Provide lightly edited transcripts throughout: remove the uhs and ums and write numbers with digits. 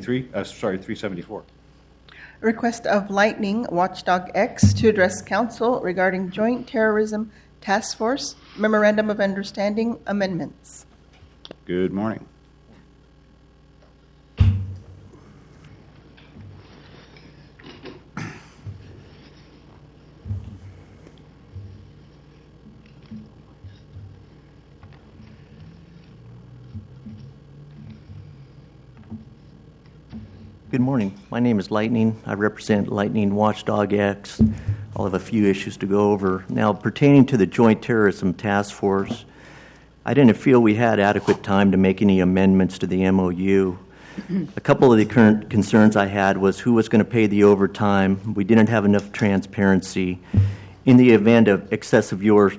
374. Request of Lightning Watchdog X to address Council regarding Joint Terrorism Task Force Memorandum of Understanding amendments. Good morning. Good morning. My name is Lightning. I represent Lightning Watchdog X. I'll have a few issues to go over. Now, pertaining to the Joint Terrorism Task Force, I didn't feel we had adequate time to make any amendments to the MOU. A couple of the current concerns I had was who was going to pay the overtime. We didn't have enough transparency. In the event of excessive use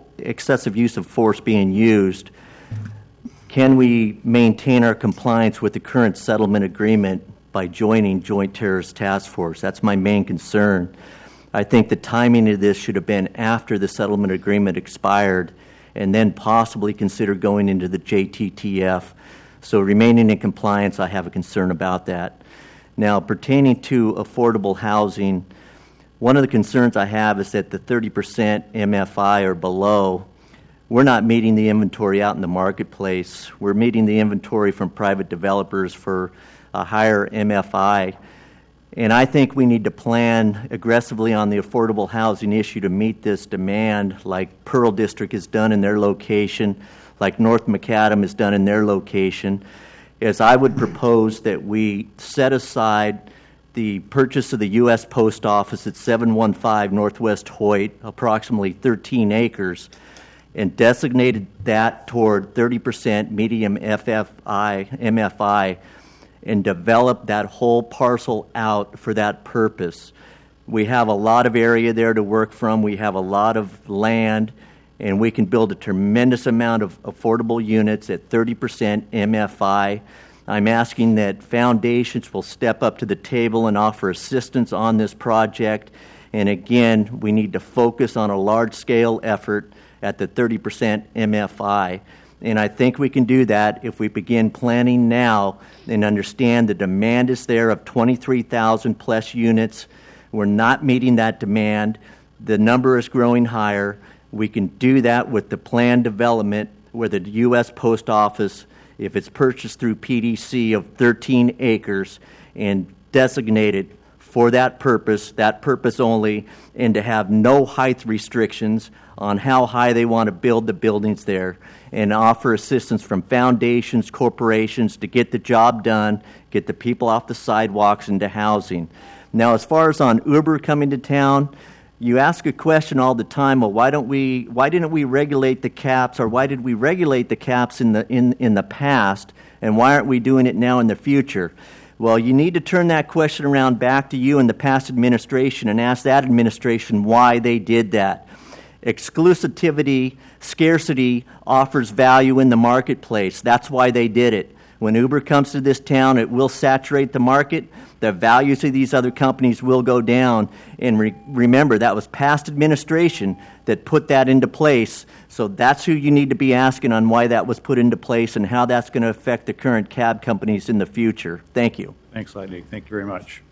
of force being used, can we maintain our compliance with the current settlement agreement by joining Joint Terrorist Task Force? That's my main concern. I think the timing of this should have been after the settlement agreement expired and then possibly consider going into the JTTF. So remaining in compliance, I have a concern about that. Now, pertaining to affordable housing, one of the concerns I have is that the 30% MFI or below, we're not meeting the inventory out in the marketplace. We're meeting the inventory from private developers for a higher MFI. And I think we need to plan aggressively on the affordable housing issue to meet this demand, like Pearl District has done in their location, like North Macadam has done in their location, is I would propose that we set aside the purchase of the U.S. Post Office at 715 Northwest Hoyt, approximately 13 acres, and designated that toward 30% medium MFI, and develop that whole parcel out for that purpose. We have a lot of area there to work from. We have a lot of land, and we can build a tremendous amount of affordable units at 30% MFI. I'm asking that foundations will step up to the table and offer assistance on this project. And again, we need to focus on a large-scale effort at the 30% MFI. And I think we can do that if we begin planning now and understand the demand is there of 23,000 plus units. We're not meeting that demand. The number is growing higher. We can do that with the planned development where the U.S. Post Office, if it's purchased through PDC of 13 acres and designated for that purpose only, and to have no height restrictions on how high they want to build the buildings there, and offer assistance from foundations, corporations to get the job done, get the people off the sidewalks into housing. Now, as far as on Uber coming to town, you ask a question all the time, well, why didn't we regulate the caps, or why did we regulate the caps in the past, and why aren't we doing it now in the future? Well, you need to turn that question around back to you and the past administration and ask that administration why they did that. Exclusivity, scarcity offers value in the marketplace. That's why they did it. When Uber comes to this town, it will saturate the market. The values of these other companies will go down. And remember, that was past administration that put that into place. So that's who you need to be asking on why that was put into place and how that's going to affect the current cab companies in the future. Thank you. Thanks, Lightning. Thank you very much.